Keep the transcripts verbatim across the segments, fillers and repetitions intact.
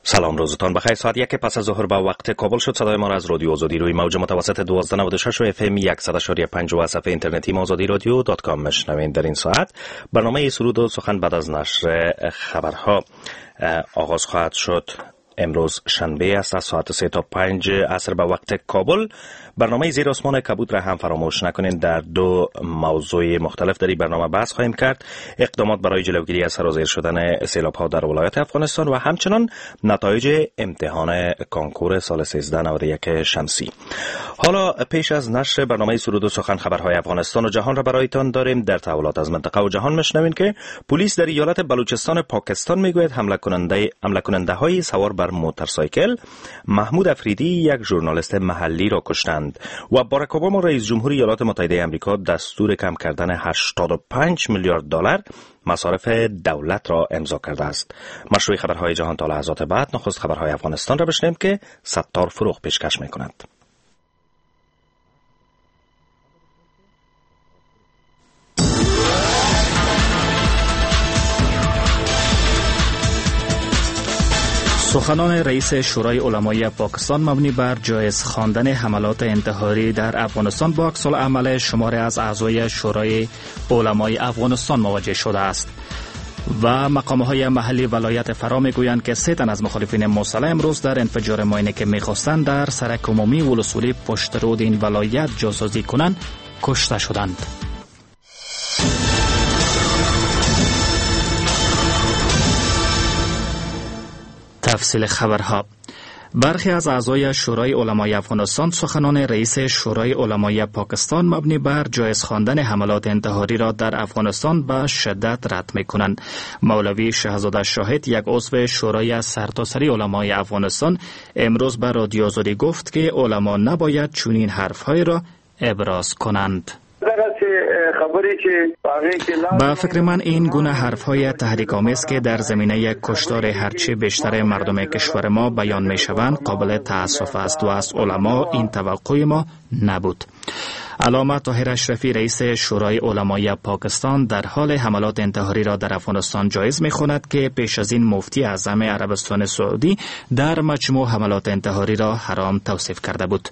سلام، روزتان بخیر. ساعت یک پس از ظهر با وقت کابل شد. صدای ما را از رادیو آزادی روی موج متوسط دوازده نود و شش و اف ام صد و پنج و صفحه اینترنتی ما آزادی رادیو دات کام میشنوین. در این ساعت برنامه سرود و سخن بعد از نشر خبرها آغاز خواهد شد. امروز شنبه است، از ساعت سه تا پنج عصر به وقت کابل. برنامه زیر آسمان کبود را هم فراموش نکنید. در دو موضوع مختلف در این برنامه بحث خواهیم کرد: اقدامات برای جلوگیری از سرازیر شدن سیلاب‌ها در ولایت افغانستان و همچنان نتایج امتحان کانکور سال سیزده نود و یک شمسی. حالا پیش از نشر برنامه سرود و سخن خبرهای افغانستان و جهان را برایتان داریم. در تحولات از منطقه و جهان میشنوین که پلیس در ایالت بلوچستان پاکستان میگوید حمله کننده حمله کننده های سوار بر موتورسایکل محمود افریدی یک ژورنالیست محلی را کشتند و باراک اوباما رئیس جمهور ایالات متحده آمریکا دستور کم کردن هشتاد و پنج میلیارد دلار مصارف دولت را امضا کرده است. مشروع خبرهای جهان تا لحظات بعد. نخست خبرهای افغانستان را بشنویم که ستار فروغ پیشکش می‌کند. سخنان رئیس شورای علمای پاکستان مبنی بر جایز خواندن حملات انتحاری در افغانستان با عکس‌العمل شماری از اعضای شورای علمای افغانستان مواجه شده است و مقام‌های محلی ولایت فرا می‌گویند که سه تن از مخالفین مسلح امروز در انفجار ماشینی که می‌خواستند در سرک عمومی ولسوالی پشت رود این ولایت جاسازی کنند کشته شدند. تفصیل خبرها. برخی از اعضای شورای علمای افغانستان سخنان رئیس شورای علمای پاکستان مبنی بر جایز خواندن حملات انتحاری را در افغانستان به شدت رد می‌کنند. مولوی شهزاده شاهد، یک عضو شورای سرتاسری علمای افغانستان، امروز به رادیو آزادی گفت که علما نباید چنین حرف‌های را ابراز کنند. با فکر من این گونه حرف‌های تحریک‌آمیز که در زمینه کشتار هرچی بیشتر مردم کشور ما بیان می‌شوند قابل تأسف است و از علما این توقع ما نبود. علامه طاهر اشرفی، رئیس شورای علمای پاکستان، در حال حملات انتحاری را در افغانستان جایز می‌خواند که پیش از این مفتی اعظم عربستان سعودی در مجموع حملات انتحاری را حرام توصیف کرده بود.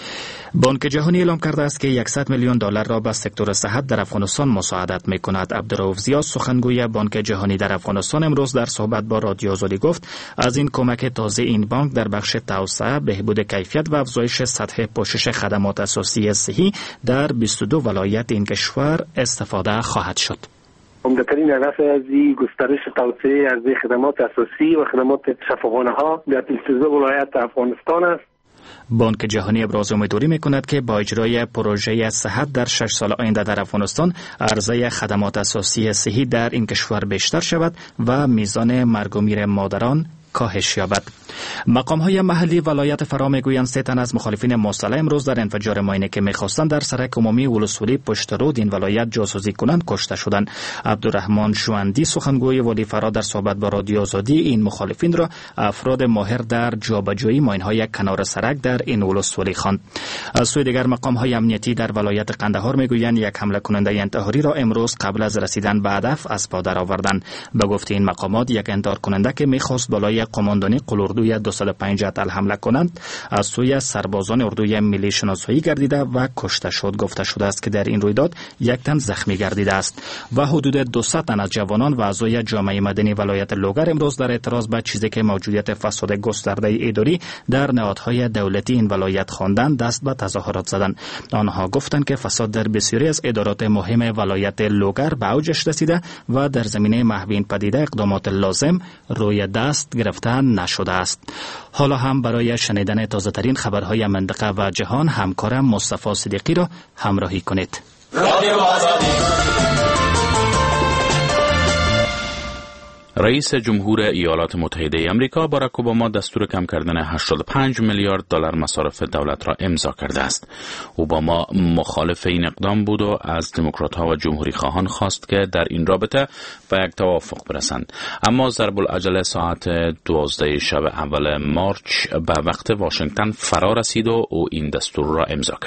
بانک جهانی اعلام کرده است که صد میلیون دلار را به سکتور صحت در افغانستان مساعدت می‌کند. عبدالرؤوف زیاد، سخنگوی بانک جهانی در افغانستان، امروز در صحبت با رادیو آزادی گفت از این کمک تازه این بانک در بخش توسعه، بهبود کیفیت و افزایش سطح پوشش خدمات اساسی صحی در بیست و دو ولایت این کشور استفاده خواهد شد. عمدترین هدف از این گسترش توسعه از خدمات اساسی و خدمات شفاخانه‌ها در بیست و دو ولایت افغانستان است. بانک جهانی ابراز امیدواری می‌کند که با اجرای پروژه صحت در شش سال آینده در افغانستان عرضه خدمات اساسی صحی در این کشور بیشتر شود و میزان مرگ و میر مادران کاهش یابد. مقام‌های محلی ولایت فرا می‌گویند سه تن از مخالفین مسلح امروز در انفجار ماشینی که می‌خواستند در سرک عمومی ولسوالی پشت رود این ولایت جاسازی کنند کشته شدند. عبدالرحمن جواندی، سخنگوی والی فرا، در صحبت با رادیو آزادی این مخالفین را افراد ماهر در جابجایی ماشین‌های کنار سرک در این ولسوالی خواند. از سوی دیگر مقام‌های امنیتی در ولایت قندهار می‌گویند یک حمله کننده انتحاری را امروز قبل از رسیدن به هدف از پا درآوردند. به گفته این مقامات یک انتحار کننده که می‌خواست بالای قماندانی قلاردوی دویست و پنج اتل حمله کنند از سوی سربازان اردوی ملی شناسایی گردیده و کشته شد. گفته شده است که در این رویداد یک تن زخمی گردیده است و حدود دویست تن از جوانان و اعضای جامعه مدنی ولایت لوگر امروز در اعتراض به چیزی که موجودیت فساد گسترده اداری در نهادهای دولتی این ولایت خواندند دست به تظاهرات زدند. آنها گفتند که فساد در بسیاری از ادارات مهم ولایت لوگر به اوجش رسیده و در زمینه محو این پدیده اقدامات لازم روی دست گرفته نشده است. حالا هم برای شنیدن تازه ترین خبرهای منطقه و جهان همکارم مصطفی صدیقی را همراهی کنید. رئیس جمهور ایالات متحده آمریکا باراک اوباما دستور کم کردن هشتاد و پنج میلیارد دلار مصارف دولت را امضا کرده است. اوباما مخالف این اقدام بود و از دموکرات‌ها و جمهوری خواهان خواست که در این رابطه به یک توافق برسند. اما ضرب العجله ساعت دوازده شب اول مارچ به وقت واشنگتن فرا رسید و او این دستور را امضا کرد.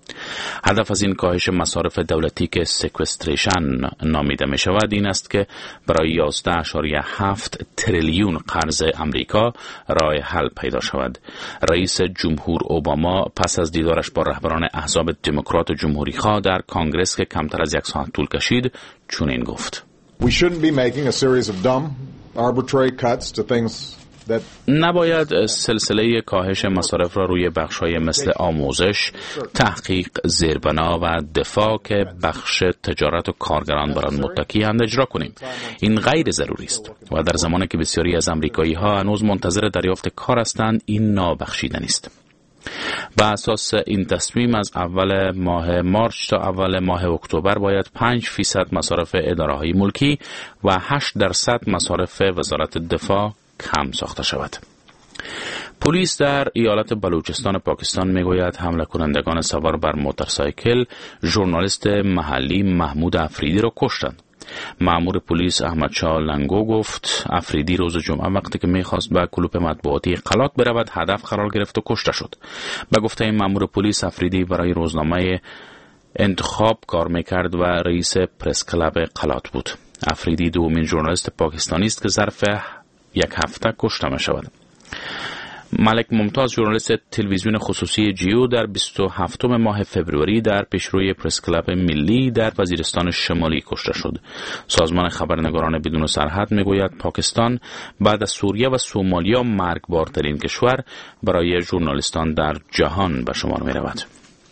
هدف از این کاهش مصارف دولتی که سکوستریشن نامیده می شود این است که برای یازده اشاریه هفت تریلیون قرض امریکا راه حل پیدا شود. رئیس جمهور اوباما پس از دیدارش با رهبران احزاب دموکرات و جمهوری خواه در کانگرس که کمتر از یک ساعت طول کشید چنین گفت: We shouldn't be making a series of dumb, arbitrary cuts to things نباید سلسله کاهش مصارف را روی بخش‌های مثل آموزش، تحقیق، زیربنا و دفاع که بخش تجارت و کارگران بر آن متکی‌اند اجرا کنیم. این غیر ضروری است و در زمانی که بسیاری از آمریکایی‌ها هنوز منتظر دریافت کار هستند این نابخشیدنی است. بر اساس این تصمیم از اول ماه مارچ تا اول ماه اکتبر باید پنج فیصد مصارف اداره‌های ملکی و هشت درصد مصارف وزارت دفاع کم ساخته شود. پلیس در ایالت بلوچستان پاکستان میگوید حمله کنندگان سوار بر موتورسایکل ژورنالیست محلی محمود افریدی را کشتند. مأمور پلیس احمد شاه لنگو گفت افریدی روز جمعه وقتی که میخواست به کلوپ مطبوعاتی قلات برود هدف قرار گرفت و کشته شد. به گفته این مأمور پلیس افریدی برای روزنامه انتخاب کار میکرد و رئیس پرس کلاب قلات بود. افریدی دومین ژورنالیست پاکستانی است که ظرف یک هفته کشته می شود. ملک ممتاز ژورنالیست تلویزیون خصوصی جیو در بیست و هفتم ماه فوریه در پیشروی پرس کلاب ملی در وزیرستان شمالی کشته شد. سازمان خبرنگاران بدون سرحد میگوید پاکستان بعد از سوریه و سومالیا مرگبارترین کشور برای ژورنالیستان در جهان به شمار می رود.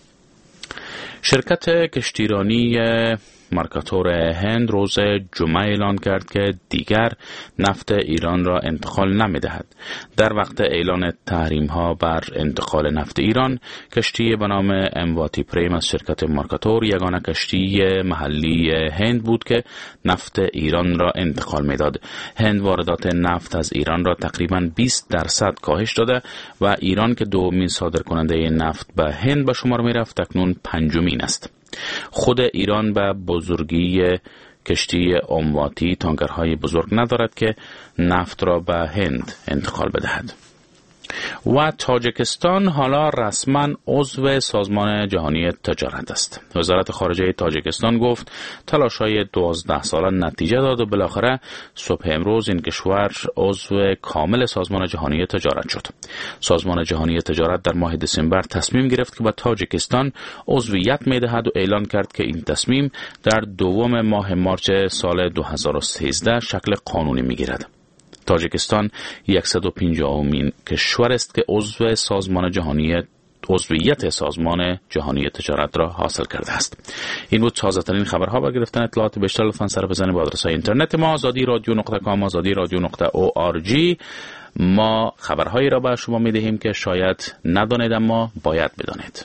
شرکت کشتیرانی مارکاتور هند روز جمعه اعلان کرد که دیگر نفت ایران را انتقال نمی دهد. در وقت اعلان تحریم ها بر انتقال نفت ایران، کشتی به نام امواتی پریم از شرکت مارکاتور یگانه کشتی محلی هند بود که نفت ایران را انتقال می داد. هند واردات نفت از ایران را تقریباً بیست درصد کاهش داده و ایران که دومین صادرکننده نفت به هند به شمار می رفت اکنون پنجمین است. خود ایران به بزرگی کشتی امواتی تانکرهای بزرگ ندارد که نفت را به هند انتقال بدهد. و تاجیکستان حالا رسما عضو سازمان جهانی تجارت است. وزارت خارجه تاجیکستان گفت تلاش‌های دوازده ساله نتیجه داد و بالاخره صبح امروز این کشور عضو کامل سازمان جهانی تجارت شد. سازمان جهانی تجارت در ماه دسامبر تصمیم گرفت که به تاجیکستان عضویت می‌دهد و اعلان کرد که این تصمیم در دوم ماه مارچ سال دو هزار و سیزده شکل قانونی می‌گیرد. تاجیکستان صد و پنجاهمین کشور است که عضو سازمان جهانی عضویت سازمان جهانی تجارت را حاصل کرده است. این بود تازه ترین خبرها. و گرفتن اطلاعات بیشتر لطفاً سر بزنید به آدرس اینترنت ما آزادی رادیو نقطه کام آزادی رادیو نقطه او آر جی. ما خبرهایی را به شما می دهیم که شاید ندانید اما باید بدانید.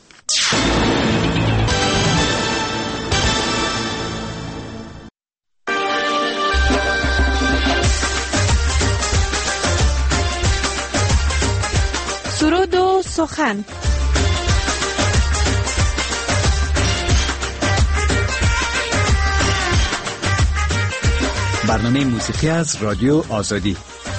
سرود و سخن. برنامه موسیقی از رادیو آزادی.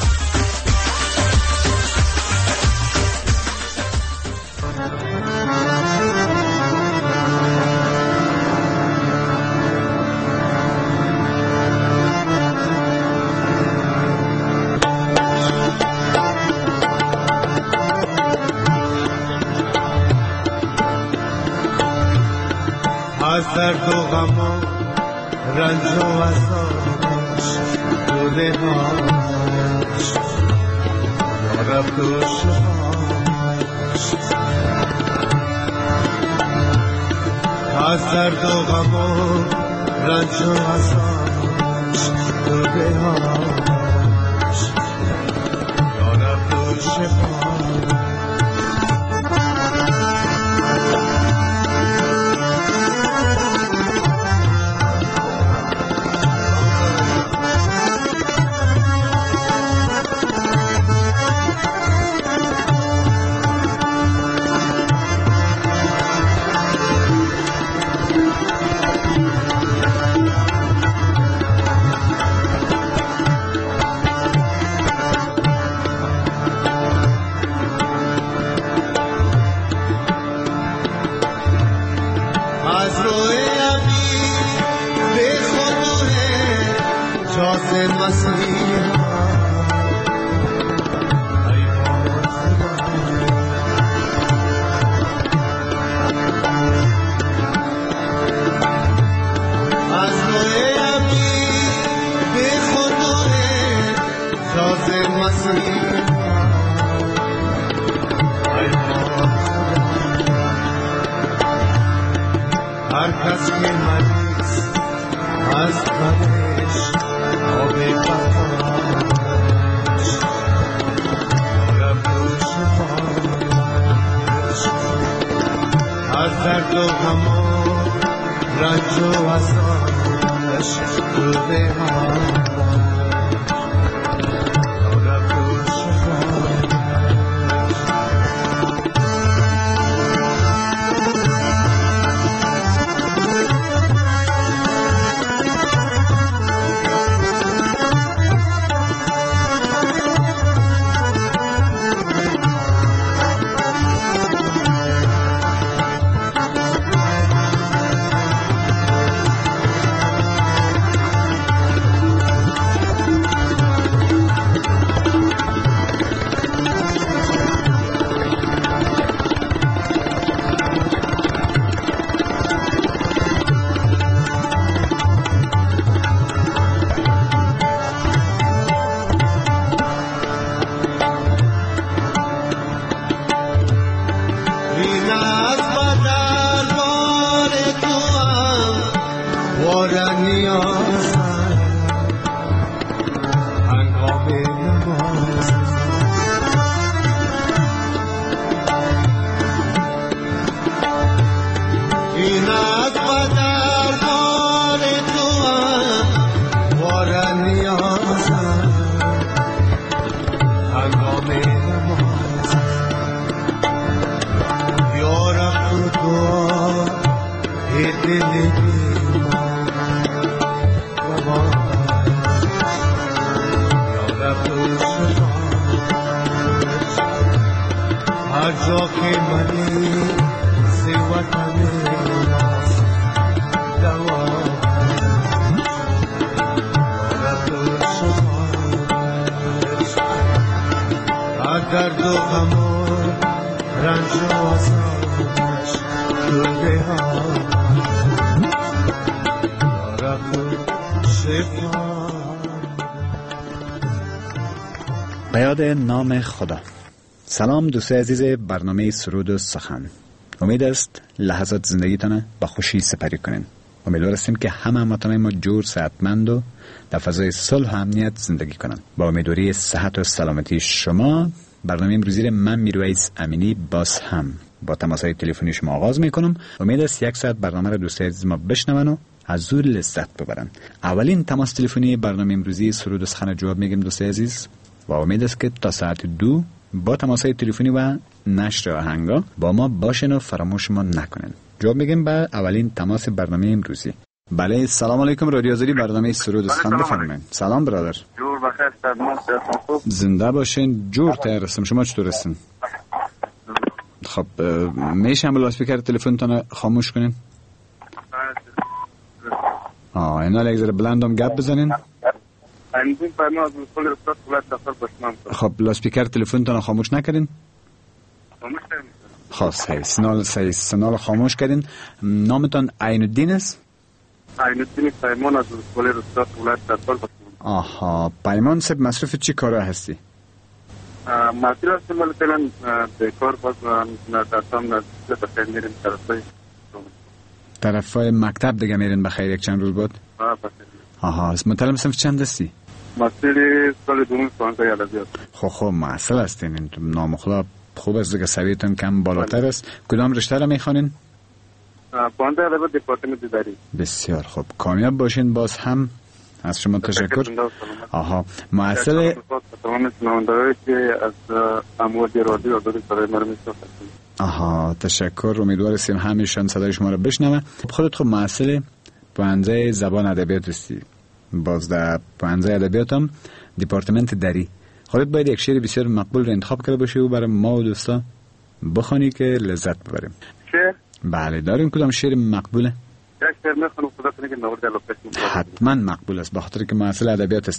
از درد و غم و رنج و عذابش دوده هاش یارب دوشهاش از درد و غم و رنج و عذابش دوده هاش یارب دوشهاش مسیحا هر کس که مریض از بدش آب بخواهش دارم تو شفاش هر درد و غم و رنج و عذابش تو بهاش دارم تو شفاش درد و غم و رنج و عذابش تو بهاش دارم تو شفا. به یاد نام خدا. سلام دوستای عزیز برنامه سرود و سخن. امید است لحظات زندگیتان با خوشی سپری کنین. امیدوار هستیم که همه هموطنان ما جور، صحتمند و در فضای صلح و امنیت زندگی کنند. با امیدواری صحت و سلامتی شما، برنامه امروزی من میرویس امینی باز هم با تماس‌های تلفنی شما آغاز میکنم. امید است یک ساعت برنامه را دوستای عزیز ما بشنون و از زور لذت ببرن. اولین تماس تلفنی برنامه امروزی سرود و سخن جواب میگیم دوستای عزیز و امید است که تا ساعت دو با تماس‌های تلفنی و نشر آهنگا با ما باشین و فراموش ما نکنین. جواب میگیم به اولین تماس برنامه امروزی. بله، سلام علیکم. رادیو آزادی برنامه سرود و سخن بفرمایید. سلام برادر. جور بخیر سلامت. زنده باشین. جور تر هستم. شما چطور هستین؟ خب میشه هم لاسپیکر تلفنتون خاموش کنین؟ آه اینا یک ذره بلندم گپ بزنین. خب لاسپیکر تلفنتون خاموش نکردین؟ خب صحیح. سنال صحیح. سنال خاموش کردین. نامتون عین الدین است؟ عین الدین پیمان از ولایت رستاق ولایت سرپل. آها، پیمان صاحب مصروف چی کاره هستی؟ مصروف هستم ولی فعلا به کار باز ندارم. نزدیک بخیر میریم طرفای طرفای مکتب دیگه میرین بخیر یک چند روز بعد؟ آه بخیر. آها، اسم مطلب صنف چند هستی؟ مسئله سال دوم پانزده ادبیات. خب خب مسئله هستین. این نام خدا خوب است دیگه، سویتون کم بالاتر است. کدام رشته را میخوانین؟ پانزده ادبیات دپارتمان اداری. بسیار خوب، کامیاب باشین. باز هم از شما تشکر. آها، مسئله تمام شنوندگانی که از امواج رادیو آزادی صدای ما رو میشنوند. آها، تشکر. امیدوار هستیم همیشه صدای شما رو بشنوه. خودت خب مسئله پانزده زبان ادبیات هستی. باز در پانزده ادبیات هم دپارتمنت دری. خودت باید یک شعر بسیار مقبول رو انتخاب کرده باشی و برای ما و دوستا بخوانی که لذت ببریم. شعر؟ بله، دارین کدام شعر مقبوله؟ یک شعر میخوانم خدا کنه که نورد علاقه. حتما مقبول است، بخاطر که مسئله ادبیات هستین.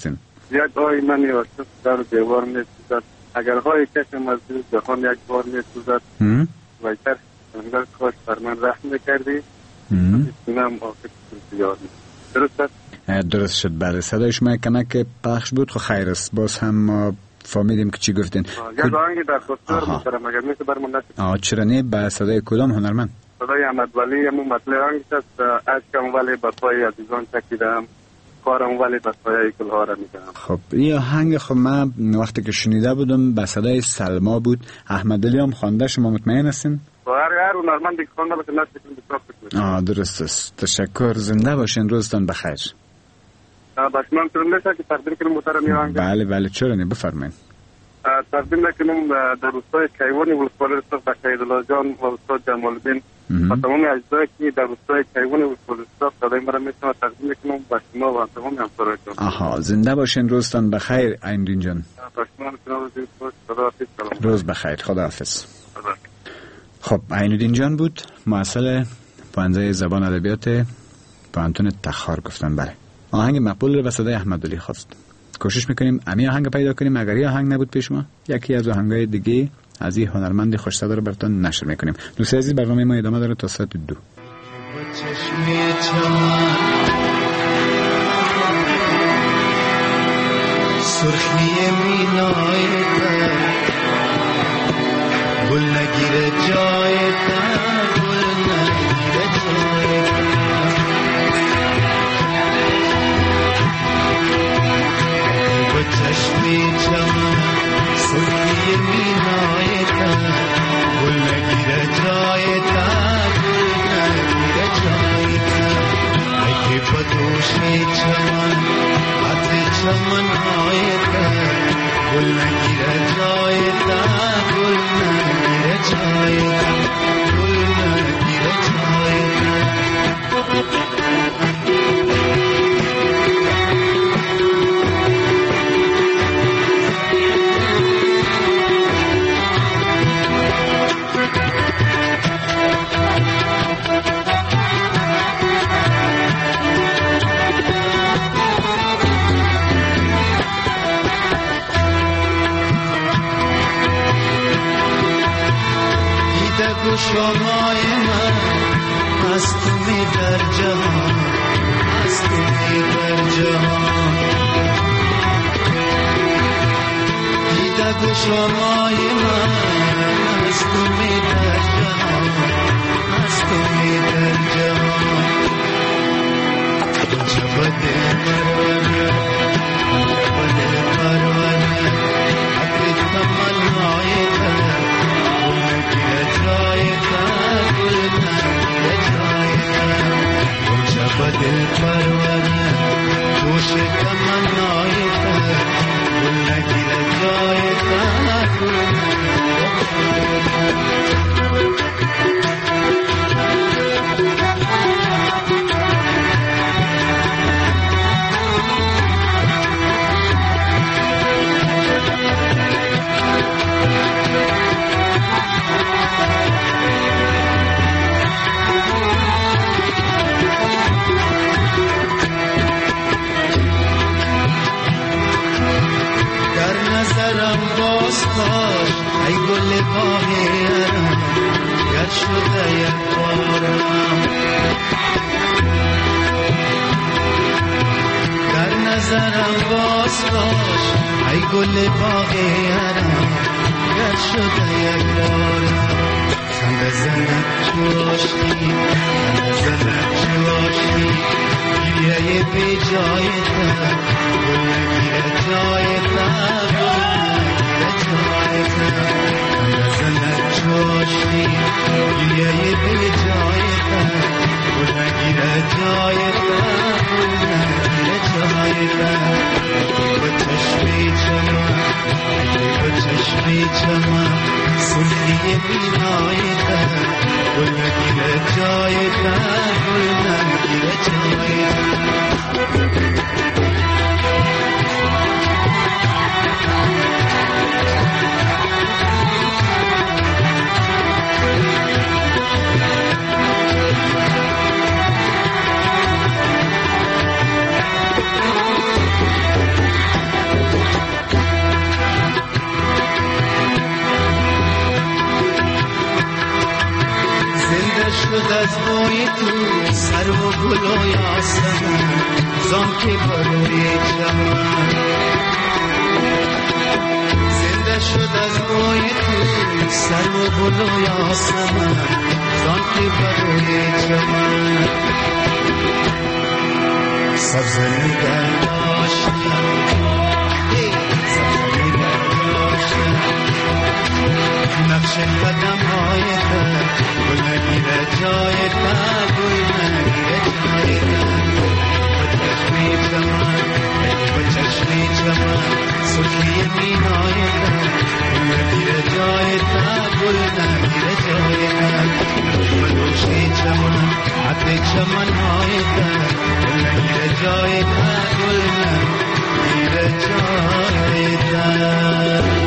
یک آی من عاشق در دیوار می‌سوزد، اگر های کشم از دل جهان یک بار می‌سوزد و در انگار کاش بر من رحم می‌کردی سینه‌ام آتش زیاد درست است؟ درست شد. بله صدای شما کمک پخش بود. خب خیر است، باز هم ما فهمیدیم که چی گفتین. یک آهنگ در خودکار می‌کردم اگر میشه بر من نشد. آه چرا نه؟ به صدای کدام هنرمند؟ صدای احمد ولی همون مطلع آهنگ است. اشکم ولی به پای عزیزان چکیدم، کارم ولی به پای گلها را می‌کنم. خب این آهنگ خب من وقتی که شنیده بودم به صدای سلما بود. احمد علی هم خوانده، شما مطمئن هستین؟ هر هر هنرمند که خوانده باشه نشد بسیار خوب. آه درست است. تشکر، زنده باشین، روزتان بخیر. بس من ترم نشه که تقدیم کنم محترم این آهنگ. بله بله چرا نه، بفرمایید. تقدیم نکنم در روستای کیوانی ولسوالی استاد بخیر الله جان و استاد جمال الدین و تمام اجزایی که در روستای کیوانی ولسوالی استاد صدای مرا میشنوند تقدیم کنم به شما و تمام همکارانتان. آها زنده باشین، روزتان بخیر عین‌الدین جان. روز بخیر، خداحافظ. خب عین‌الدین جان بود، مؤثر پوانزه زبان ادبیات پوهنتون تخار گفتن. بله آهنگ مقبول رو به صدای احمد علی خواست. کوشش میکنیم امی آهنگ پیدا کنیم. اگر این آهنگ نبود پیش ما یکی از آهنگای دیگه از این هنرمند خوش صدا رو براتون نشر میکنیم. دوستان عزیز برنامه ما ادامه داره تا ساعت دو. سرخی مینای گل نگیره جای گل نگیره جای با چشمی چمن سرخی مینای گل نگیره جای گل نگیره جای اگه با دوشی چمن عطر چمن های گل نگیره جای گل نگیره جای گل نگیره جای شمای من مستمی در جهان مستمی در جهان دیده گو شمای من مستمی در جهان مستمی در جهان جب دل پرونه جب دل پرونه اکری تمنای در دل پروانه جوش تمنای تا گل نگیره جای تا ای گل باغیرم گر شده یک بارم در نظرم باز باش ای گل باغیرم گر شده یک بارم خنده زنم چوشی خنده زنم چوشی گریه بی جای تا گل نگیره جای تا نزنت چاشتی گریه به جای تا گل نگیره جای تا گل نگیره جای تا با چشمی چمن با چشمی چمن سرخی بینای تا گل نگیره جای تا گل نگیره جای تا شد از بوی تو سر و گل و یاسمن زان که بروی چمن زنده شد از بوی تو سر و گل و یاسمن زان که بروی چمن سبز نگر داشتم سبز نگر داشتم نقش قدم های در گل نگیره جای در گل نگیره جای در با چشمی چمن با چشمی چمن سخی مینای در گل نگیره جای در گل نگیره جای در ملوشی چمن حتی چمن های در گل نگیره جای در گل نگیره جای در.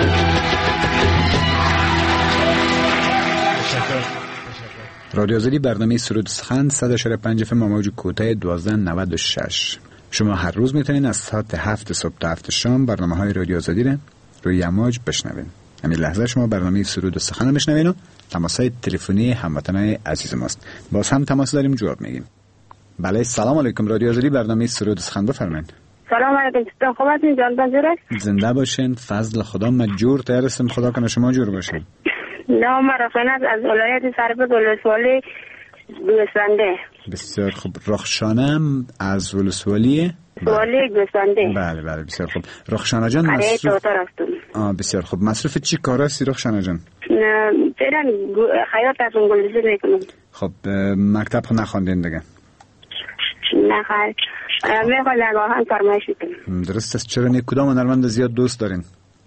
رادیو آزادی برنامه سرود سخن صد و چهل و پنج اف ام موج کوتاه دوازده نود و شش. شما هر روز میتونین از ساعت هفت صبح تا هفت شام برنامه های رادیو آزادی رو روی امواج بشنوین. همین لحظه شما برنامه سرود سخن بشنوین و تماس های تلفنی هموطنان عزیز ماست. باز هم تماس داریم، جواب میگیم. بله، سلام علیکم. رادیو آزادی برنامه سرود سخن بفرمایید. سلام علیکم. خوب هستین جان بنجره؟ زنده باشین. فضل خدا مجور ترسم خدا کنه شما جور باشین. نام رخشانه از ولایت سرپل ولسوالی گوسفنده. بسیار خوب. رخشانه از ولسوالی والی گوسفنده. بله بله بسیار خوب. رخشانه جان مصروف آه بسیار خوب. مصروف چی کار هستی رخشانه جان؟ فعلا خیاط هستم، گلدوزی میکنم. خب مکتب خود نخواندین دیگه؟ نه خیر، میخواد در آهنگ فرمایش کنم. درست است. چرا نه کدام هنرمند زیاد دوست دارین؟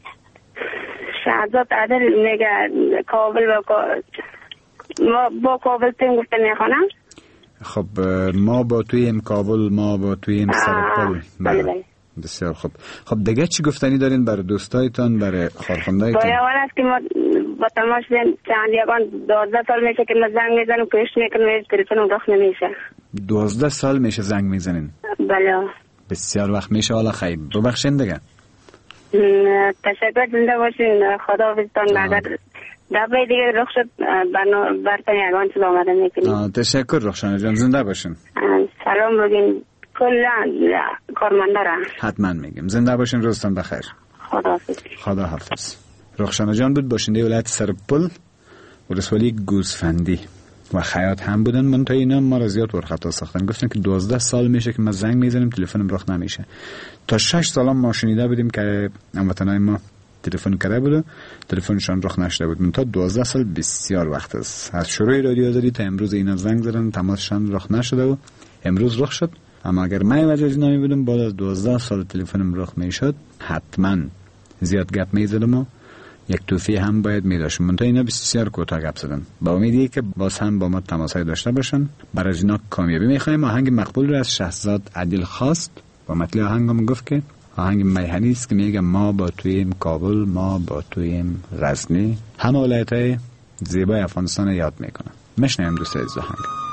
شهزاد عادل میگه کابل و ما با کابل تیم گفته میخوانم. خب ما با تویم کابل، ما با تویم سرپل. بله بله بسیار خوب. خب دیگه چی گفتنی دارین برای دوستایتان، برای خارخوندایتان؟ باید اول است که ما با تماش بین چند یکان دوازده سال میشه که ما زنگ میزنم کش میکنم تلفنم رخ نمیشه. دوازده سال میشه زنگ میزنین؟ بله بسیار وقت میشه. حالا خیلی ببخشین دیگه. تشکر، زنده باشین. خدا حافظتان. اگر دفعه دیگه رخ شد برتن یگان چیز آمده میکنیم. تشکر رخشانه جان، زنده باشین. سلام بگین کلا کارمنده را حتما میگم. زنده باشین، روزتان بخیر. خدا حافظ. خدا حافظ. رخشانه جان بود، باشنده ولایت سرپل ولسوالی گوسفندی و خیاط هم بودن. من تا اینا ما را زیاد ورخطا ساختن. گفتن که دوازده سال میشه که ما زنگ میزنیم تلفنم رخ نمیشه. تا شش سال ما شنیده بودیم که هموطنای ما تلفن کرده بود، تلفنشان رخ نشده بود. من تا دوازده سال بسیار وقت است. از شروع رادیو آزادی تا امروز اینا زنگ زدن، تماسشان رخ نشده و امروز رخ شد. اما اگر من وجه نمی بودم بعد از دوازده سال تلفنم رخ میشد، حتما زیاد گپ میزدم و یک توفیه هم باید میداشتم. من تا اینا بسیار کوتاه گپ زدن. با امیدی که باز هم با ما تماسای داشته باشن. برای اینا کامیابی میخوایم. آهنگ مقبول رو از شهزاد عادل خواست و مطلع آهنگم گفت که آهنگ میهنی است که میگه ما با تویم کابل، ما با تویم غزنی، همه ولایت‌های زیبای افغانستان یاد میکنه. مشنیم دوست عزیز آهنگ.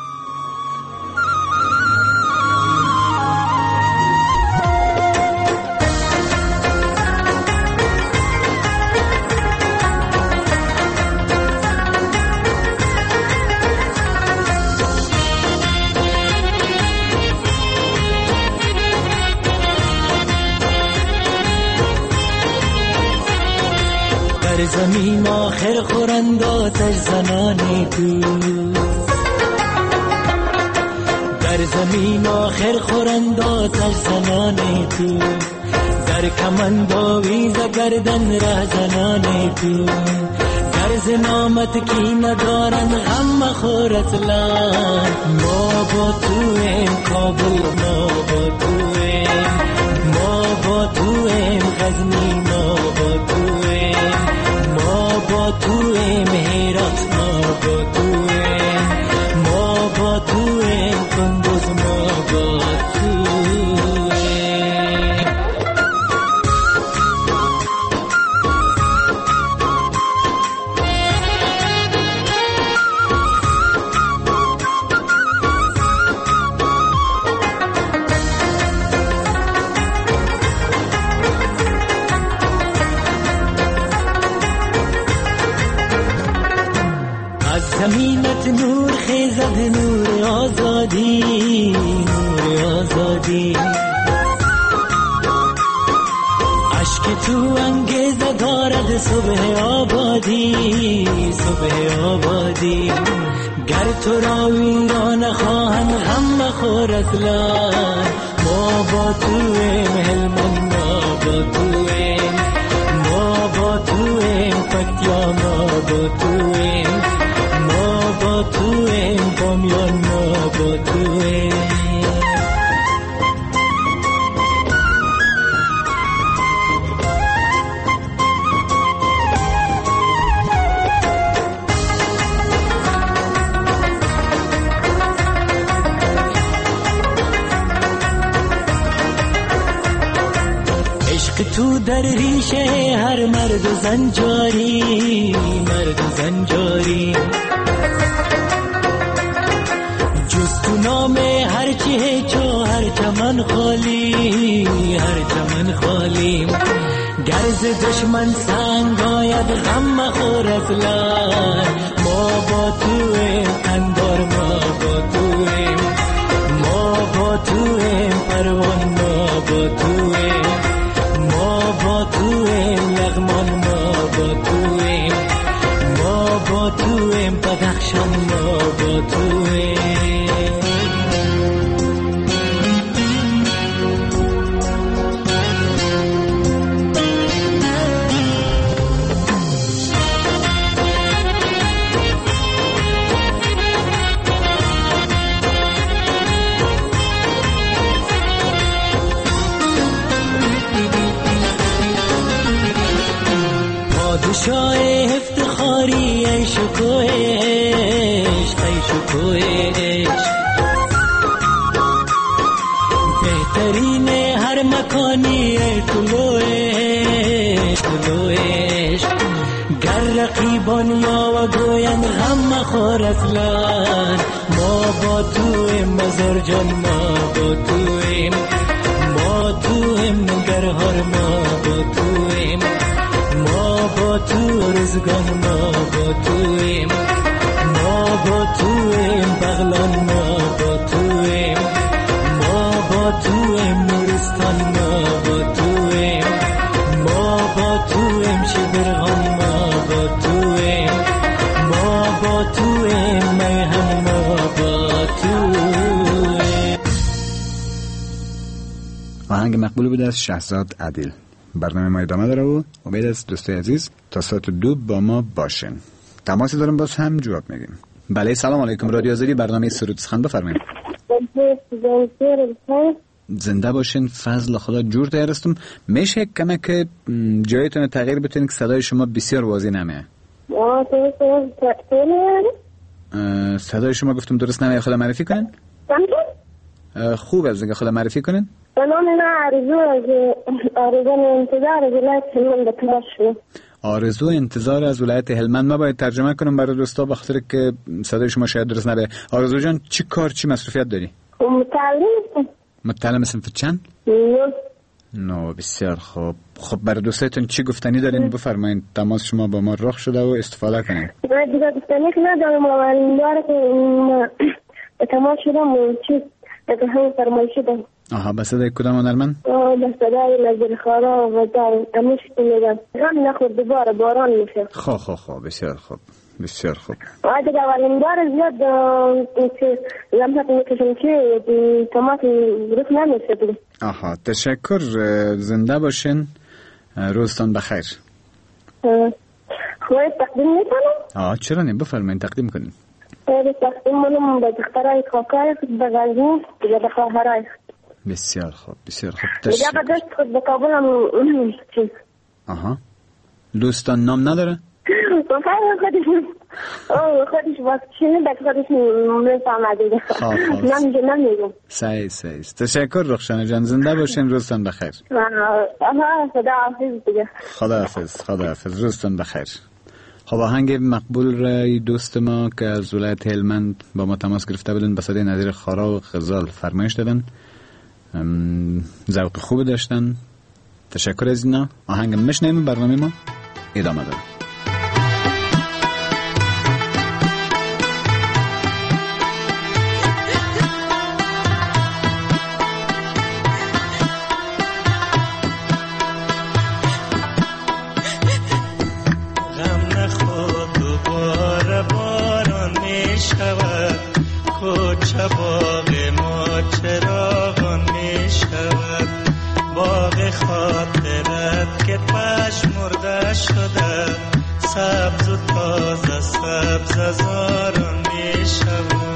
زمین آخر خورند آتش زنان تو، در زمین آخر خورند آتش زنان تو، در کمند آویز گردن ره زنان تو، در زنامت کی ندارن غم مخور اصلا. ما با تویم کابل، ما با تویم، ما با تویم غزنی، ما با تویم، ما با تویم هرات، ما با تویم، ما با تویم کندوز، ما با تویم. زمینت نور خیزد، نور آزادی، نور آزادی. عشق تو انگیزه دارد صبح آبادی، صبح آبادی. گر تو را ویران خواهند غم مخور اصلا، ما با تویم هلمند، ما با تویم، ما با تویم پکتیا، ما با تویم، ما با تویم بامیان، ما با تویم. تو در ریشه هر مرد و زنجاری، مرد و زنجاری. جز تو نام هر چه چو هر چمن خالی، هر چمن خالی. گرز دشمن سنگ آید غم مخور اصلا، ما با تویم اندار، ما با تویم، ما با تویم پروان، ما با تویم، ما با تویم لغمان، ما با تویم، ما با تویم بدخشان، ما با تویم. پادشاه افتخاری ای شکوه عشق، ای شکوه عشق. بهترین هر مکانی ای طلوع عشق، طلوع عشق. گر رقیبان یا و گویند غم مخور اصلا، ما با تویم مزار جان، ما با تویم، ما تویم نگرهار، ما با تویم، ما با تو رزگان، ما با تویم، ما با تویم بغلان، ما با تویم، ما با تویم نورستان، ما با تویم، ما با تویم شبرغان، ما با تویم، ما با تویم میهن، ما با تویم. آهنگ مقبول بود از شهزاد عدیل. برنامه ما ادامه داره و امید است دوستای عزیز تا ساعت دو با ما باشین. تماسی دارم باز هم جواب میگیم. بله سلام علیکم، رادیو آزادی، برنامه سرود سخن بفرمایید. زنده باشین. فضل خدا جور تیرستم. میشه کمه که جایتون تغییر بتونید که صدای شما بسیار واضح نمیه. صدای شما گفتم درست نمیه، خدا معرفی کنین. خوب از دیگه خدا معرفی کنین. سلام، من آرزو از آرزو انتظار از ولایت هلمند تماس. آرزو انتظار از ولایت هلمند. ما باید ترجمه کنم برای دوستا بخاطر که صدای شما شاید درست نبه. آرزو جان چی کار چی مصروفیت داری؟ متعلم. متعلم صنف چند؟ نو. نو بسیار خوب. خب برای دوستاتون چی گفتنی دارین بفرمایید. تماس شما با ما رخ شده و استفاده کنین. من دیگه گفتنی که ندارم، اولین بار که تماس شدم چی به هم فرمایشی دارم. آها، به صدای کدام هنرمند؟ آه به صدای نظر خارا و دار امیش میگم غم نخور دوباره باران میشه. خب خب خب بسیار خوب بسیار خوب. آه دیگه اولین بار زیاد که لمحات میکشم که تماس درست نمیشه دیگه. آها تشکر، زنده باشین، روزتان بخیر. خواهی تقدیم میکنم؟ آه چرا نیم بفرمایید تقدیم کنین. خواهی تقدیم منم به دخترهای کاکای به غزنی دیگه به خواهرای. بسیار خوب بسیار خوب. دیگه به دست خود به کابل هم چیز. آها دوستان نام نداره؟ بفرم خودش خودش باید شنید خودش میفهمد دیگه. نمیگه نمیگم. سعی سعی تشکر رخشانه جان، زنده باشین، روزتان بخیر. آها خدا حافظ دیگه. خدا حافظ خدا حافظ روزتان بخیر. خب آهنگ مقبول رای دوست ما که از ولایت هلمند با ما تماس گرفته بودن به صدای نظیر خارا و غزال فرمایش دادن، ذوق خوب داشتن. تشکر از اینا. آهنگ میشنیم، برنامه ما ادامه داره. باغ ما چراغان می شود، باغ خاطرت که پشمرده شده، سبز و تازه سبز از آران می شود.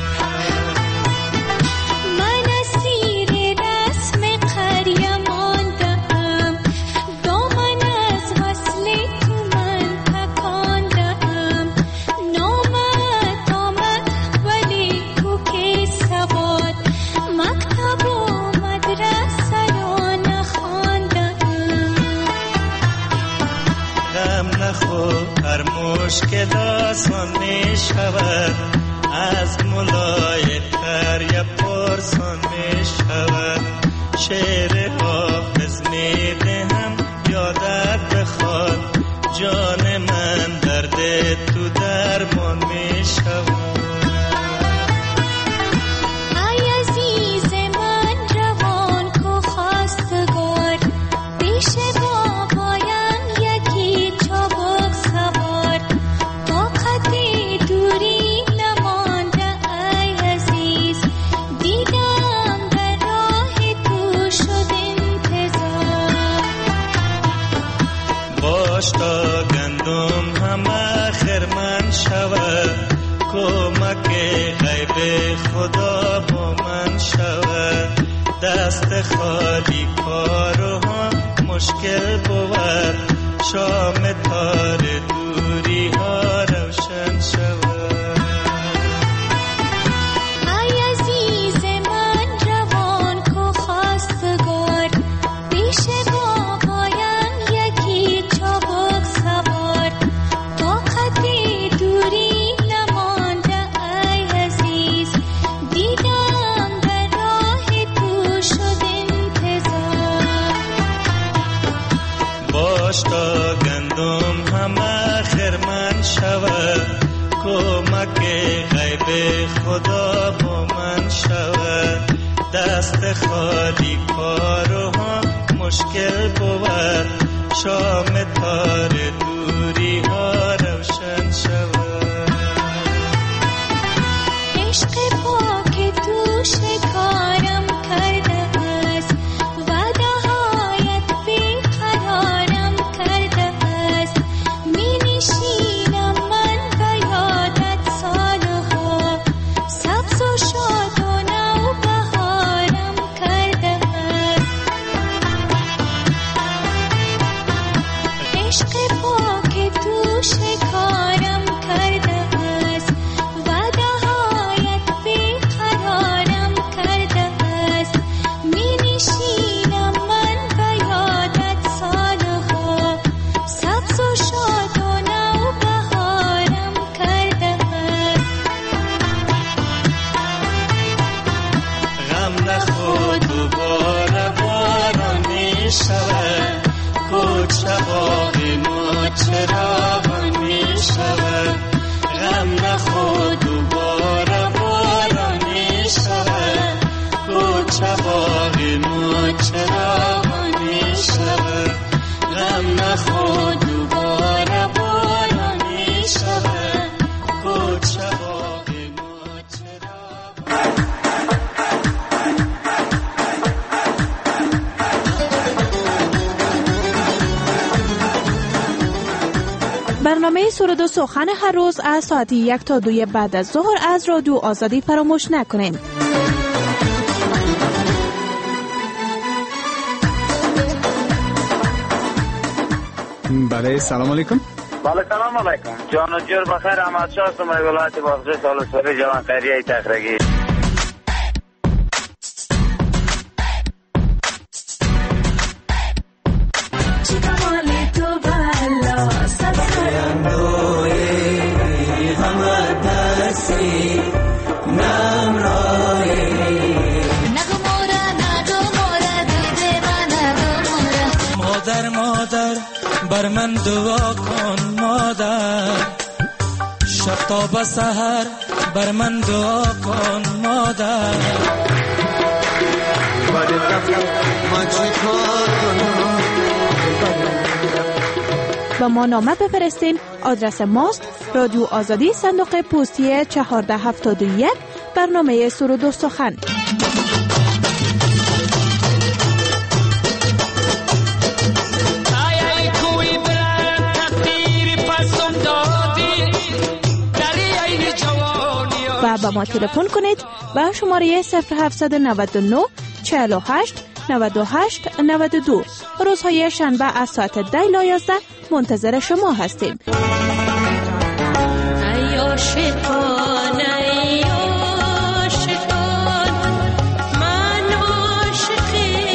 مشکل آسان می شود، از ملای تر یا پرسان می شود. شعر حافظ می دهم یادت بخواد، جان من درد تو درمان می شود. تا گندم هم آخر من شود، کمک غیب خدا با من شود. دست خالی کارو ها مشکل بود، شام تار دوری ها روشن شود. تا گندم هم آخر من شود، کمک غیب خدا با من شود. دست خالی کارو ها مشکل بود، شام تار دوری ها روشن شود. عشق پاک تو شکارم کرده است، برنامه سرود و سخن هر روز از ساعت یک تا دوی بعد از ظهر از رادیو آزادی فراموش نکنین. بله سلام علیکم. بله سلام علیکم. جان و جور بخیر. احمد شاه هستم، ولایت باغچه سالوسری جوان خیریه تخرگی. مادر مادر بر من دعا کن مادر، شب تا به سحر بر من دعا کن مادر. با ما نامه بفرستین. آدرس ماست رادیو آزادی، صندوق پستی چهارده هفتاد و یک، برنامه سرود و سخن. و با ما تلفن کنید با شماره صفر هفت نه نه چهل و هشت نود و هشت نود و دو. روزهای شنبه از ساعت ده تا یازده منتظر شما هستیم. ای عاشقان ای عاشقان من عاشق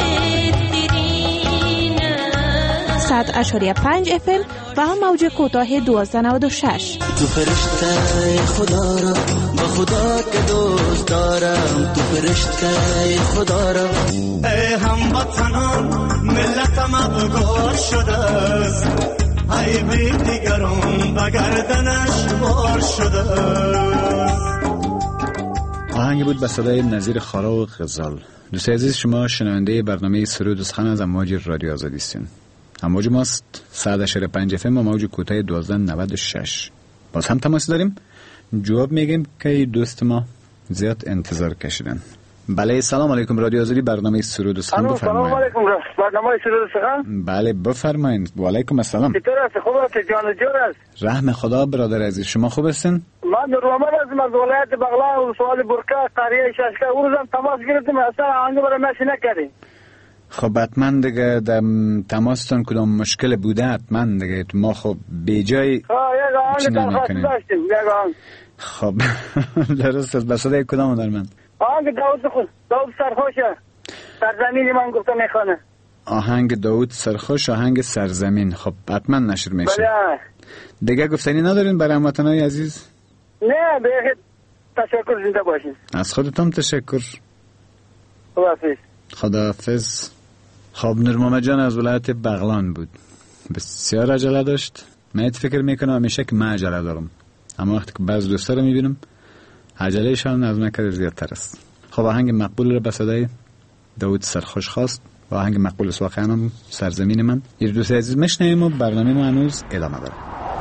دیرینم. صد اشاریه پنج اف ام و موج کوتاه دوازده نود و شش. تو فرشته خدا را با خدا که دوست دارم، تو فرشته خدا را. ای هموطنان ملتم ابگار شده است، ای بی دیگران بگردنش بار شده است. آهنگ بود به صدای نظیر خارا و غزال. دوست عزیز، شما شنونده برنامه سرود و سخن از امواج رادیو آزادی هستین. امواج ماست صد اشاریه پنج اف ام و موج کوتاه دوازده نود و شش. باز هم تماس داریم، جواب میگیم که دوست ما زیاد انتظار کشیدن. بله، سلام علیکم، رادیو آزادی، برنامه سرود و سخن بفرمایید. سلام علیکم، برنامه سرود و سخن. بله بفرمایید. و علیکم السلام. چطور است؟ خوب است؟ جان جور است؟ رحم خدا برادر عزیز، شما خوب هستین؟ من رومان هستم از ولایت بغلان و سوال برکه قریه ششکه. اون روزم تماس گرفتم، اصلا آهنگ برای مشی نکردیم. خب حتما دیگه در تماستان کدام مشکل بوده، حتما دیگه ما خب بی جای چی نمیکنیم. خب درست است. به صدای کدام در من؟ آهنگ داود خود داود سرخوشه، سرزمین من گفته میخوانه. آهنگ داود سرخوش، آهنگ سرزمین. خب حتما نشر میشه. بله. دیگه گفتنی ندارین برای هموطنای عزیز؟ نه، به تشکر، زنده باشین. از خودتون تشکر. خداحافظ. خداحافظ. خب نور محمد جان از ولایت بغلان بود، بسیار عجله داشت. من فکر میکنم همیشه که من عجله دارم، اما وقتی که بعض دوستا رو میبینم عجلهشان از من کار زیادتر است. خب آهنگ مقبول رو به صدای داود سرخوش خواست و آهنگ مقبول واقعا هم سرزمین من. یه دوست عزیز میشنویم و برنامه ما هنوز ادامه داره.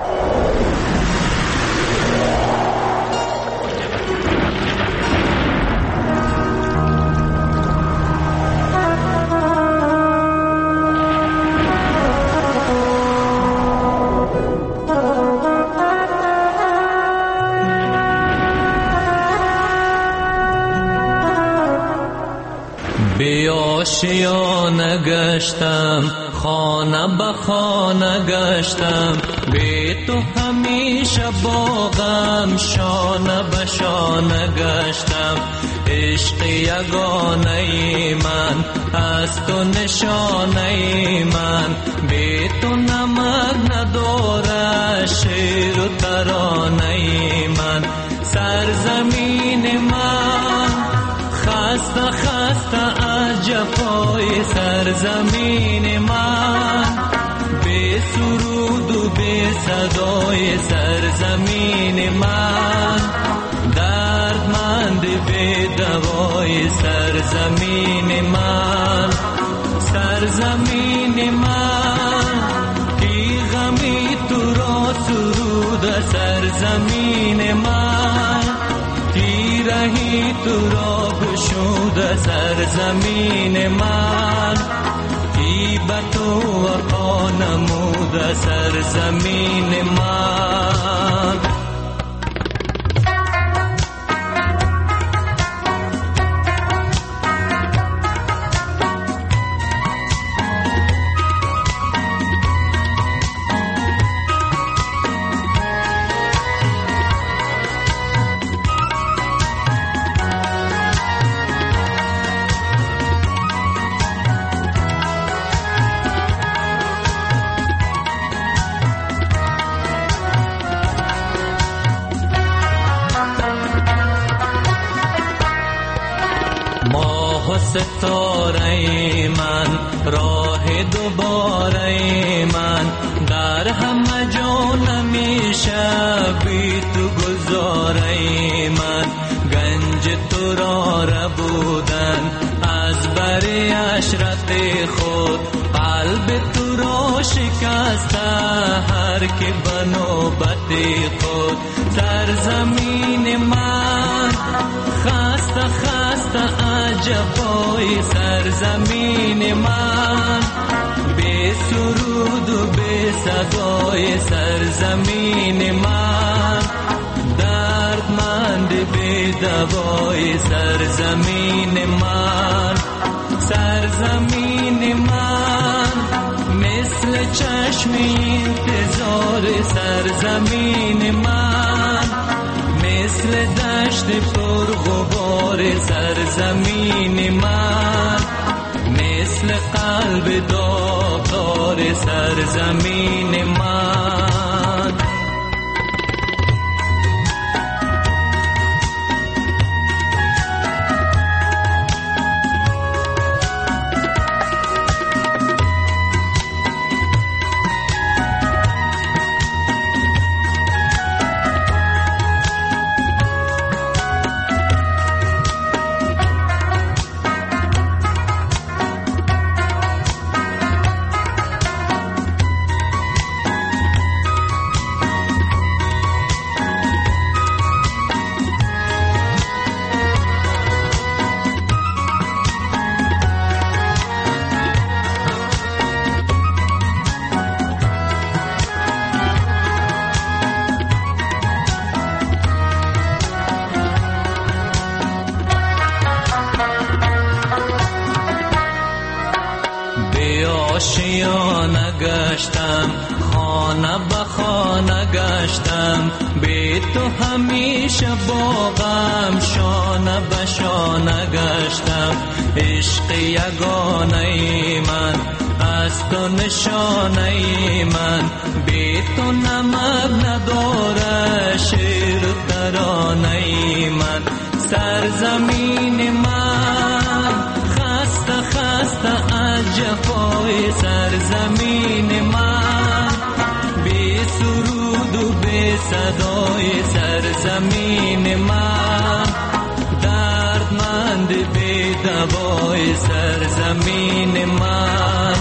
آشیانه گشتم، خانه به خانه گشتم، بی تو همیشه با غم شانه به شانه گشتم. عشق یگانه من از تو نشانه من، بی تو نمک نداره شعر و ترانه من. سرزمین من خسته خسته از جفای سرزمین من، بی سرود و بی صدای سرزمین من، دردمند بی دوای سرزمین من. سرزمین من کی غمی تو را سرود سرزمین من، کی رهی تو را گشود سرزمین من، کی به تو وفا نمود سرزمین من. ستاره من راه دوباره من، در همه جا نمیشه بی تو گذاره من. گنج تو را ربودن از بری عشرت خود، قلب تو را شکسته هر که بنوبت خود. سرزمین من خسته از جفای سرزمین من، به سرود و به صدای سرزمین من، دردمند به دوای سرزمین من. سرزمین من مثل چشم انتظار سرزمین من، مثل دشت پرغبار سرزمین من، مثل قلب داغدار سرزمین من. آشیانه گشتم، خانه به خانه گشتم، به تو همیشه با غم شانه به شانه گشتم. عشق یگانه من از تو نشانه من، به تو نمک نداره شعر و ترانه من. سرزمین من خسته خسته از جفای سرزمین من، به سرود و به صدای سرزمین من، دردمند به دوای سرزمین من.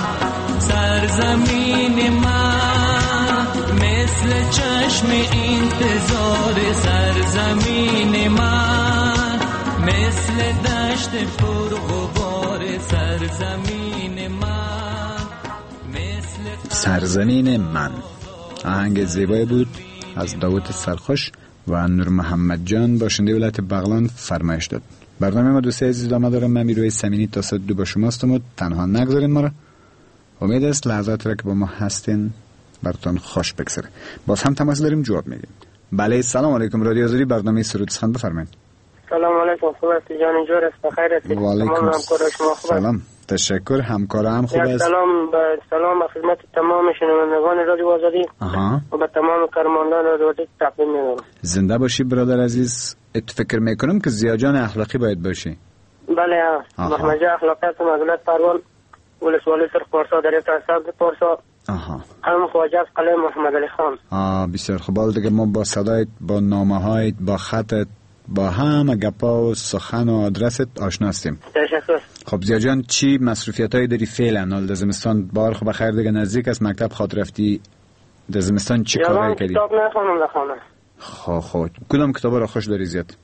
سرزمین من مثل چشم انتظار سرزمین من، مثل دشت پرغبار سرزمین من، مثل سرزمین من. آهنگ زیبایی بود از داوود سرخوش و نور محمد جان باشنده ولایت بغلان فرمایش داد. برنامه ما دوستی عزیز ادامه داره. من میروی سمینی تا ساعت دو با شماستم و تنها نگذارین ما را. امید است لحظات را که با ما هستین براتون خوش بگذره. باز هم تماس داریم، جواب میدیم. بله سلام علیکم. رادیو آزادی برنامه سرود سخن بفرمایید. سلام علیکم. خوب است جان جور است؟ بخیر هستید؟ و علیکم سلام. تشکر. همکار هم خوب است. سلام به سلام به خدمت تمام شنوندگان رادیو آزادی آها. و به تمام کارمندان رادیو آزادی تقدیم می‌کنم. زنده باشی برادر عزیز. ات فکر میکنم که زیاجان اخلاقی باید باشی. بله محمد جان اخلاقی هستم از ولایت پروان ولسوالی سرخ پارسا در یک سبز پارسا. آها. هم خواجه از قلعه محمد علی خان. آه بسیار خوب. حالا دیگه ما با صدایت، با نامه‌هایت، با خطت، با همه گپا و سخن و آدرست آشنا هستیم. تشکر. خب زیا جان چی مصروفیتایی داری فعلا؟ حال در زمستان بار خب بخیر دیگه نزدیک است، مکتب خاطر رفتی در زمستان چی کارایی کردی؟ کتاب نخونم در خانه. خب خب کدام کتابا را خوش داری زیاد؟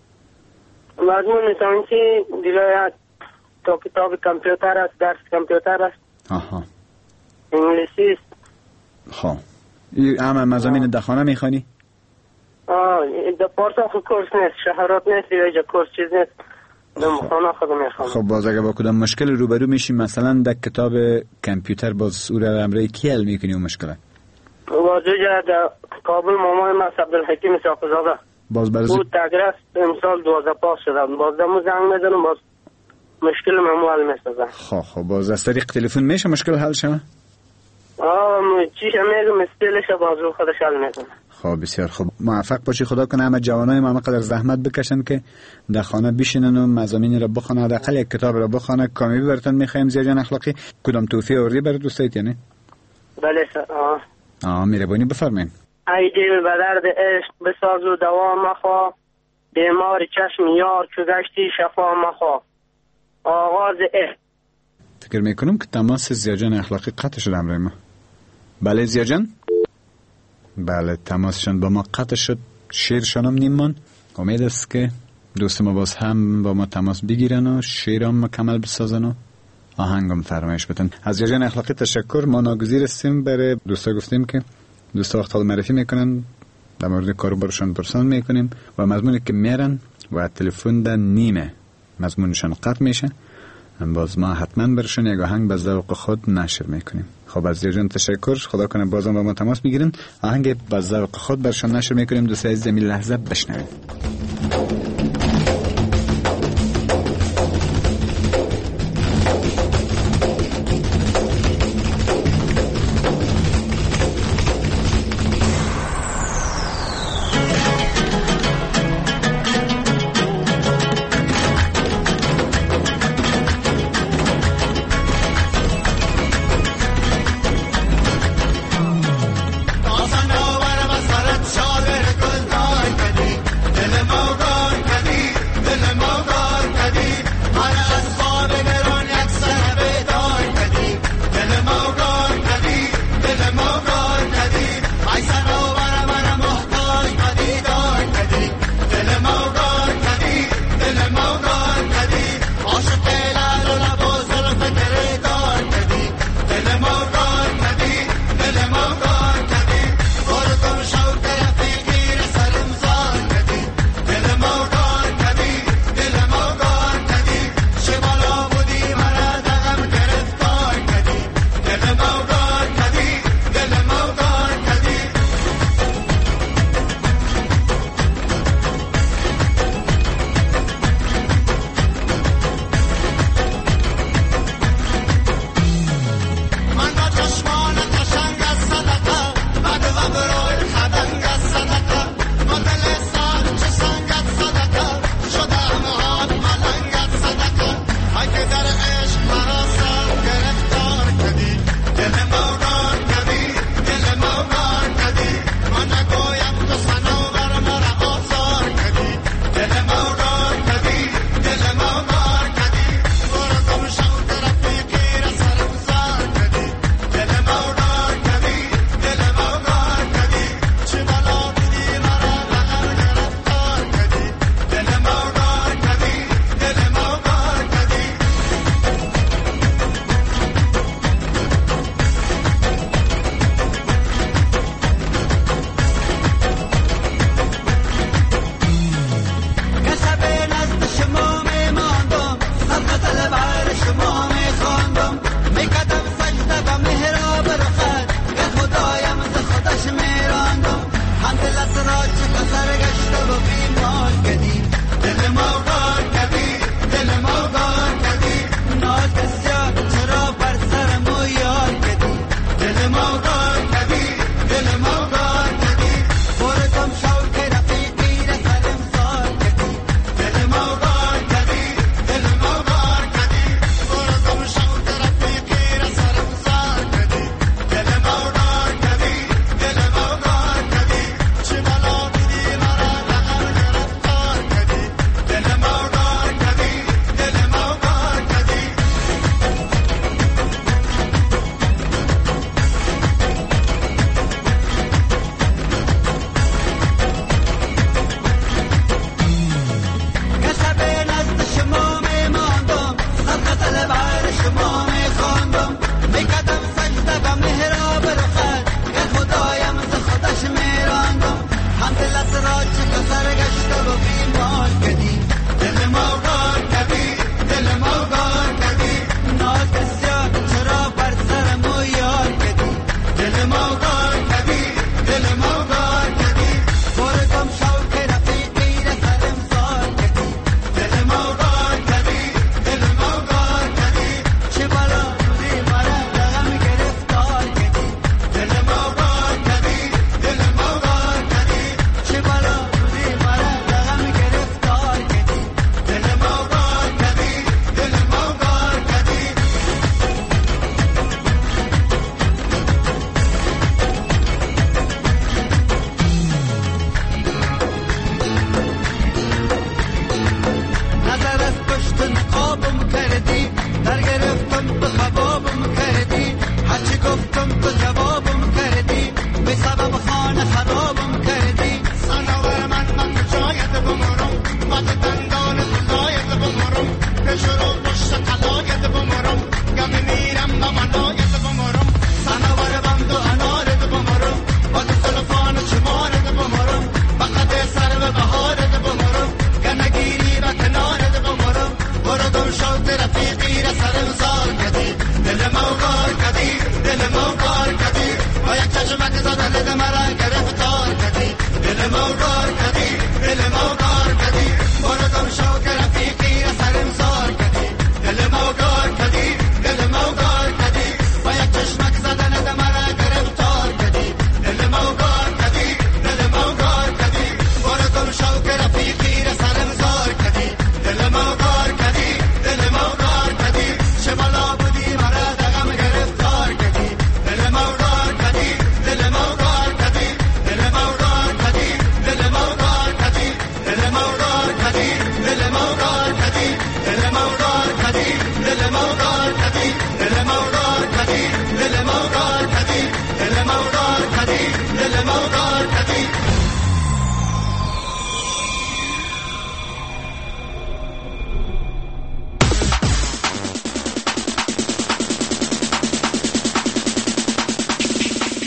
مضمون مثلا چی دیگه تو کتاب کامپیوتر است، درس کامپیوتر است. آها. انگلیسی است. خب این همه مضامین در خانه میخوانی؟ آه در پارسا خود کورس نیست، شهرات نیست، یا کورس چیز نیست. در خانه خودم میخوام. خب باز اگه با کدام مشکل روبرو میشی مثلا در کتاب کامپیوتر باز او را امری کی حل میکنی اون مشکل؟ واجه در کابل مامای ما عبدالحکیم ساقزاده باز برای بود تگرس امسال دوازده پاس شدم، باز دمو زنگ میزنم باز مشکل ممو حل میسازم. خب خب باز از طریق تلفن میشه مشکل حل شما؟ آه چیش میگم استیلش باز رو خودش حل میکنم. خب بسیار خوب. موفق باشی. خدا کنه همه جوانای ما قدر زحمت بکشن که در خانه بشینن و مضامین را بخونن، حداقل یک کتاب را بخونن. کامیابی براتون میخوایم زیا جان اخلاقی. کدام توفیق اوردی برای دوستایت یعنی؟ بله سر. آه آه مهربانی بفرمایید. ای دل به درد عشق بساز و دوا مخوا، بیمار چشم یار چو گشتی شفا مخوا. آغاز عشق. فکر میکنم که تماس زیا جان اخلاقی قطع شد امروز ما. بله زیا جان؟ بله تماسشان با ما قطع شد. شیرشان هم نیمان. امید است که دوست ما باز هم با ما تماس بگیرن و شیرام مکمل بسازن و آهنگم فرمایش بدن. از جریان اخلاقی تشکر. ما ناگزیر هستیم برای دوستا گفتیم که دوستا وقت حال معرفی میکنن، در مورد کاروبارشون پرسان میکنیم و مضمونی که میرن و تلفن در نیمه مضمونشان قطع میشه، باز ما حتما برشون یک آهنگ به ذوق خود نشر میکنیم. خب از جریان تشکر. خدا کنه بازم با ما تماس بگیرن، آهنگ به ذوق خود برشون نشر میکنیم. دوست عزیز می لحظه بشنوید. Dil mo gon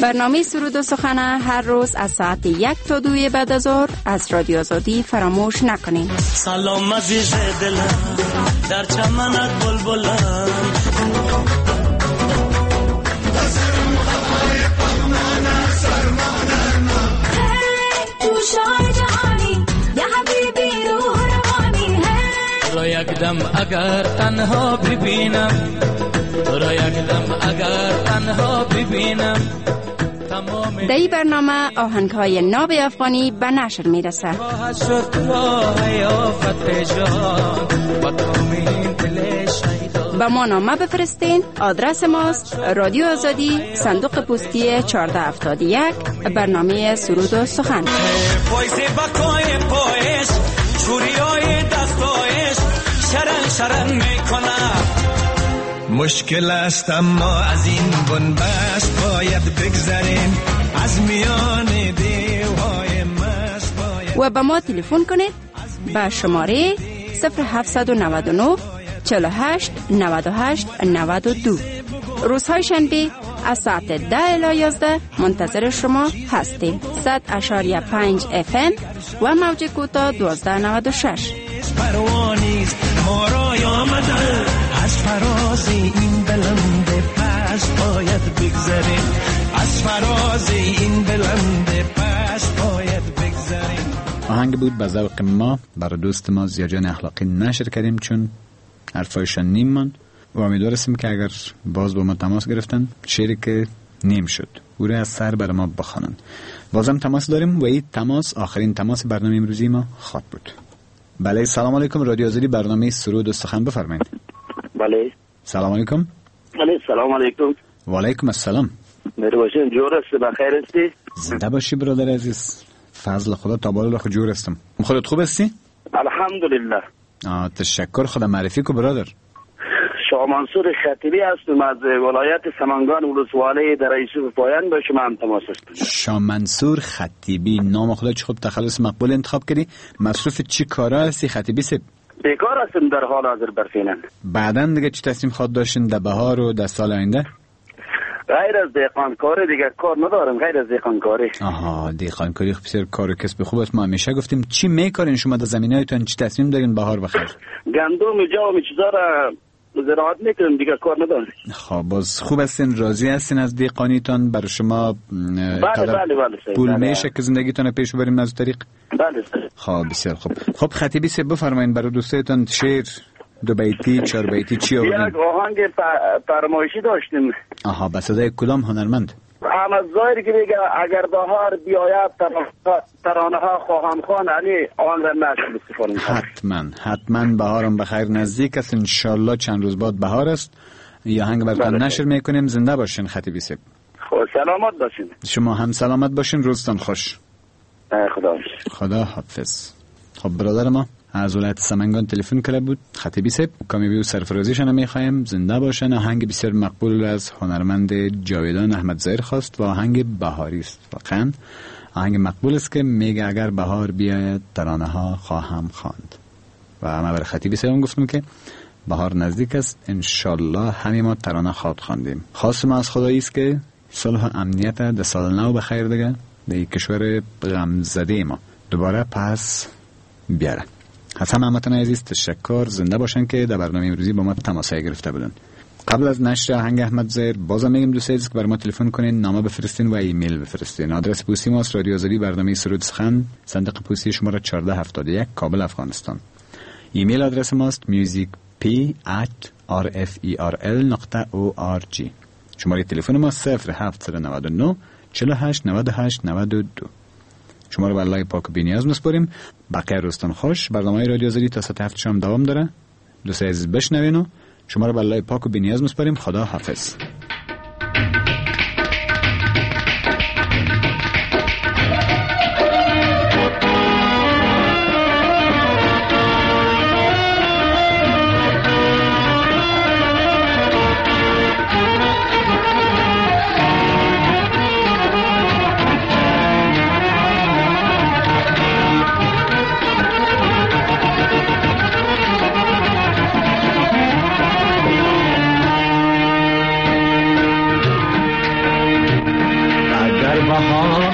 برنامه سرود و سخن هر روز از ساعت یک تا دوی بعد از ظهر از رادیو آزادی فراموش نکنید. سلام عزیز دلم در چمنت بلبلم را یک دم اگر تنها ببینم را یک دم اگر تنها ببینم. در این برنامه آهنگ‌های ناب افغانی به نشر میرسه. با ما نامه بفرستین. آدرس ماست رادیو آزادی، صندوق پستی چهارده هفتاد و یک، برنامه سرود و سخن. مشکل است اما از این بنبست باید بگذریم، از میان دیوهای مست باید. و به ما تلفن کنید به شماره صفر هفت نه نه چهل و هشت نود و هشت نود و دو. روزهای شنبه از ساعت ده الی یازده منتظر شما هستیم. صد اشاریه پنج اف ام و موج کوتاه دوازده نود و شش. پروانیست ما رای آمده، از فراز این بلند پست باید بگذریم، از فراز این بلند پست باید بگذریم. آهنگ بود به ذوق ما، برای دوست ما زیاجان اخلاقی نشر کردیم چون حرفایشان نیم من و امیدوارستیم که اگر باز با ما تماس گرفتن شعری که نیم شد او را از سر بر ما بخوانن. بازم تماس داریم و این تماس آخرین تماس برنامه امروزی ما خواهد بود. بله، سلام علیکم. رادیو آزادی، برنامه سرود و سخن، بفرمایید. بله، سلام علیکم. بله، سلام علیکم. و علیکم السلام. میرو باشین، جور است، بخیر هستی؟ زنده باشی برادر عزیز. فضل خدا تا بالا خود جور هستم. خودت خوب هستی؟ الحمدلله. آه تشکر. خدا معرفی کو برادر. شاه منصور خطیبی هستم از ولایت سمنگان ولسوالی در یوسف پایان با شما هم تماس هستم. شاه منصور خطیبی، نام خدا چه خوب، تخلص مقبول انتخاب کردی. مصروف چی کارا هستی خطیبی سب؟ بیکار هستم در حال حاضر برفینن. بعدن دیگه چی تصمیم خواد داشتین در بهار و در سال آینده؟ غیر از دیقانکاری دیگه کار ندارم، غیر از دیقانکاری. آها، دیقانکاری بسیار کار و کسب خوب است. ما همیشه گفتیم چی میکارین شما در زمینه‌تون، چی تصمیم دارین بهار بخیر؟ گندم جو و چیزا را زراعت میکنیم دیگه، کار ندارم. خب باز خوب هستین، راضی هستین از دیقانیتان؟ برای شما بله بله بله پول بله. میشه که زندگیتون پیش ببریم از طریق؟ بله. خب بسیار خوب. خب خطیبی سه بفرمایید برای دوستایتان شعر دو بیتی چهار بیتی چی آوردین؟ یک آهنگ فرمایشی داشتیم. آها، به صدای کدام هنرمند؟ احمد ظاهری که میگه اگر بهار بیاید ترانه ها خواهم خوان، علی آن را نشر بسیفانیم. حتما حتما بهارم بخیر نزدیک است، انشالله چند روز بعد بهار است. یا آهنگ براتون نشر میکنیم. زنده باشین خطیبی سیب. خب سلامت باشین. شما هم سلامت باشین، روزتان خوش. خدا حافظ. خدا حافظ. خب برادر ما از ولایت سمنگان تلفن کرده بود خطیبی سیب، کامی بیو سرفرازیشان میخوایم. زنده باشن. آهنگ بسیار مقبول از هنرمند جاویدان احمد ظاهر خواست و آهنگ بهاری است. واقعا آهنگ مقبول است که میگه اگر بهار بیاید ترانه ها خواهم خواند. و ما بر خطیبی سیب گفتم که بهار نزدیک است، انشالله همه ما ترانه خواهد خواندیم. خواست ما از خدایی است که صلح و امنیت در سال نو بخیر دیگه در کشور غم زده ما دوباره پس بیاره. حسن همتون عزیز تشکر. زنده باشن که در برنامه امروزی با ما تماس گرفته بودن. قبل از نشر آهنگ احمد ظاهر بازم میگم دوست عزیز که برای ما تلفن کنین، نامه بفرستین و ایمیل بفرستین. آدرس پستی ماست رادیو آزادی، برنامه سرود سخن، صندوق پستی شماره چهارده هفتاد و یک، کابل افغانستان. ایمیل آدرس ماست musicp at rferl dot org. شماره تلفن ما صفر هفت نه نه چهل و هشت نود و هشت نود و دو. شما رو به الله پاک و بی‌نیاز می‌سپاریم. بقیه روزتون خوش. برنامه رادیو آزادی تا ساعت هفت شام دوام داره. دوست عزیز بشنوین و شما رو به الله پاک و بی‌نیاز می‌سپاریم. خدا حافظ.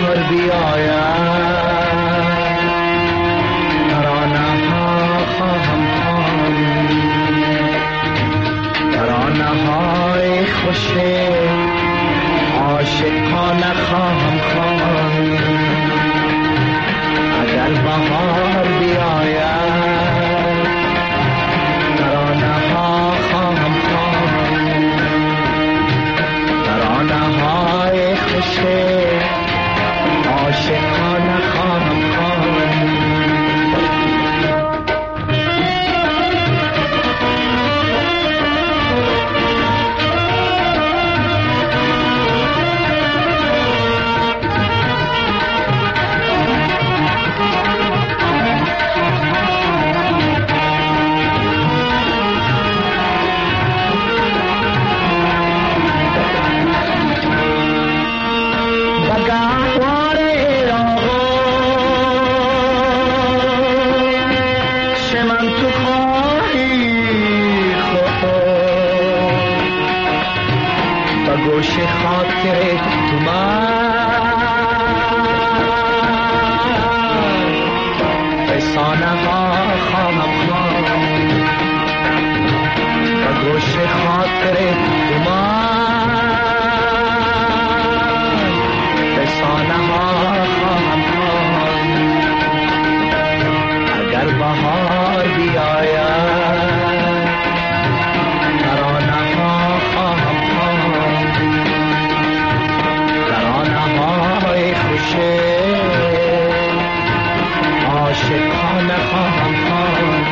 بهار بیاید ترانه ها خواهم خواند ترانه های خوش عاشقانه خواهم خواند اگر بهار بیاید ترانه ها خواهم خواند ترانه های خوش عاشقانه خواهم خواند خاطر تو من فسانه ها خواهم خواند و گوش خاطر تو من فسانه ها خواهم خواند اگر بهار بیاید ترانه ها خواهم خواند خوش عاشقانه خواهم خواند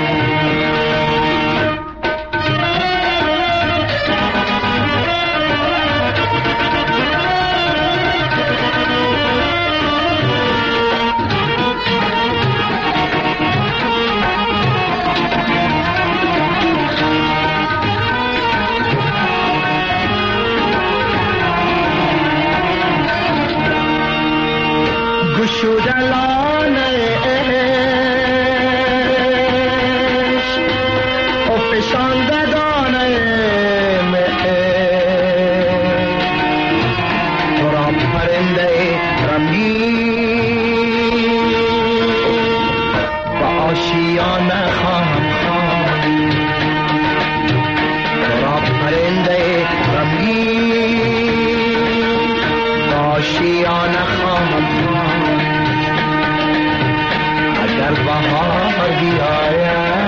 گشودلان عشق و فشاندگان عشق تو را پرنده رمید و آشیانه خواهم خواند تو را پرنده رمید و آشیانه خواهم خواند اگر بهار بیاید